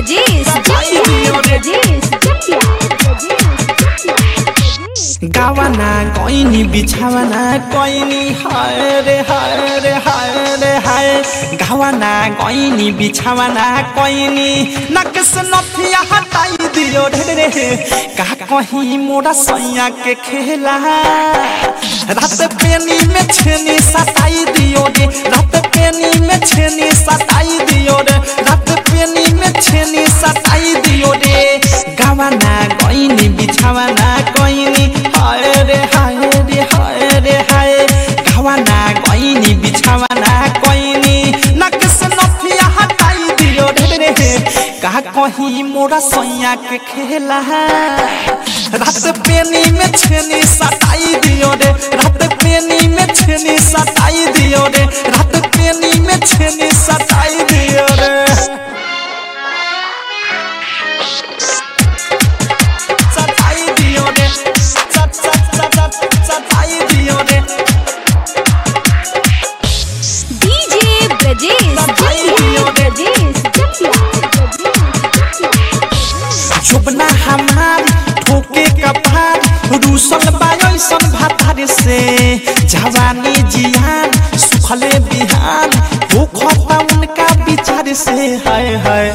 Brajesh Jatia Brajesh Jatia गावाना कोइनी बिछावाना कोइनी हाय रे हाय रे हाय रे हाय गावाना कोइनी बिछावाना कोइनी नकस नथिया हटाई दियो रे का कहीं मोरा सैया के खेला रात पेनी में छेनी सताई दियो रे रात पेनी में छेनी सताई दियो रे रात पेनी में छेनी सताई दियो रे गावाना कोइनी बिछावाना कोइनी हाय रे हाय रे हाय रे हाय गावाना कोइनी बिछावाना कोइनी नकस नथिया हटाई दियो रे का कहीं मोरा सैया के खेला रात पेनी में छेनी सताई दियो रे रात पेनी में छेनी सताई दियो रे रात पेनी में छेनी सताई दियो रे सताई दियो रे सताई दियो रे DJ Brajesh Jatia Brajesh Jatia जुबना हमार ठोके कपार रूसल बायसन भातार से जवानी जियान सुखले बिहान भूखता उनका विचार से हाय हाय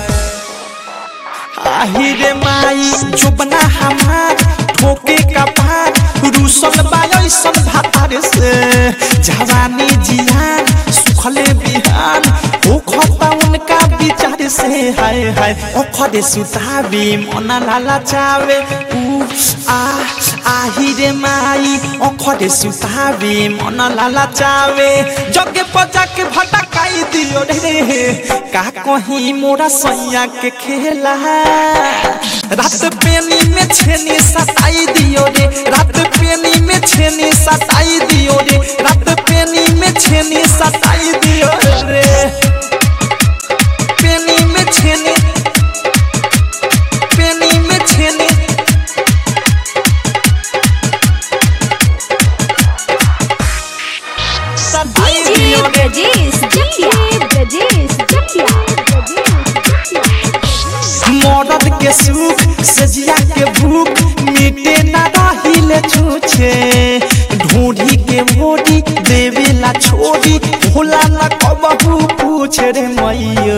आहिरे माई जुबना हमार ठोके कपार रूसल बायसन भातार से जवानी जियान सुखले बिहान भूखता उनका विचार से हाय हाय ओखरे सुतावी मना लाला चावे आहिरे माई ओखरे सुतावी मना लाला चावे जगे पजा के भटकाई दियो रे का कहीं मोरा सैया के खेला रात पेनी में छेनी सताई दियो रे रात पेनी में छेनी सताई दियो रे रात पेनी में छेनी सताई दियो रे पेनी में छेनी पेनी में छेनी सताई DJ दियो रे Brajesh Jatia Brajesh Jatia मरद के सुख सजिया के भूख मिटे ना रहिले छूछे ढूंढी के मोड़ी देवेला छोड़ी भोला ना कबहू पूछे रे मैया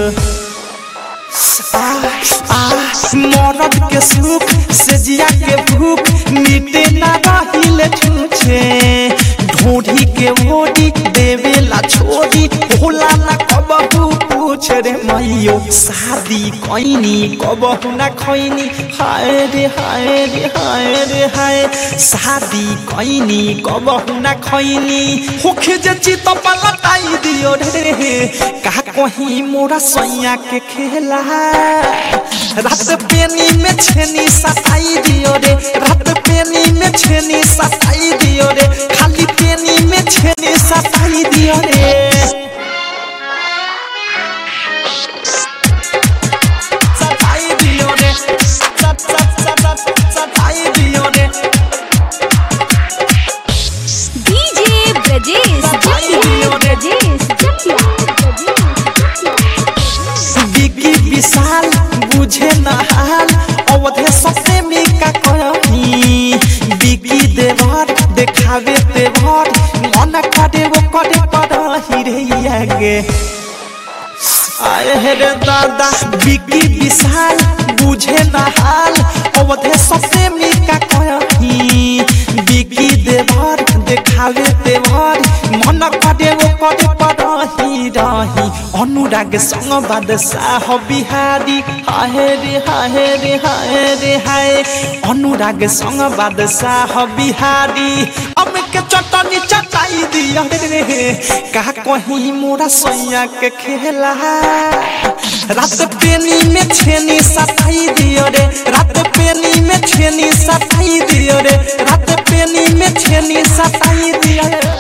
मरद के सुख सजिया के भूख मिटे ना रहिले छूछे ढूंढी के मोड़ी देवेला छोड़ी भोला ना कबहू पूछे रे मैयो शादी कोइनी कबहू ना खैनी हाय रे हाय रे हाय रे हाय शादी कोइनी कबहू ना खैनी होखे जे चित पलटाई दियो रे का कहीं मोरा सैया के खेला रात पेनी में छेनी सताई दियो रे रात पेनी में छेनी सताई दियो रे खाली पेनी में छेनी सताई दियो रे सताई दियो रे सताई दियो रे DJ Brajesh Jatia Brajesh Jatia बिगी विशाल बुझे न हाल अवधे सते में का कही बिगी देवर देखावे तेवर मन करे वो करे परही रे आगे आए हे रे दादा बिगी विशाल बुझे न हाल अवधे सते में का कही बिगी देवर देखावे तेवर मन करे वो करे परही रही अनुराग संग बादशाह बिहारी हाय रे हाय रे हाय रे हाय अनुराग संग बादशाह बिहारी अब के चटनी चटाई दिया रे का कहीं मोरा सैया के खेला रात पेनी में छेनी सताई दियो रे रात पेनी में छेनी सताई दियो रे रात पेनी में छेनी सताई दियो रे।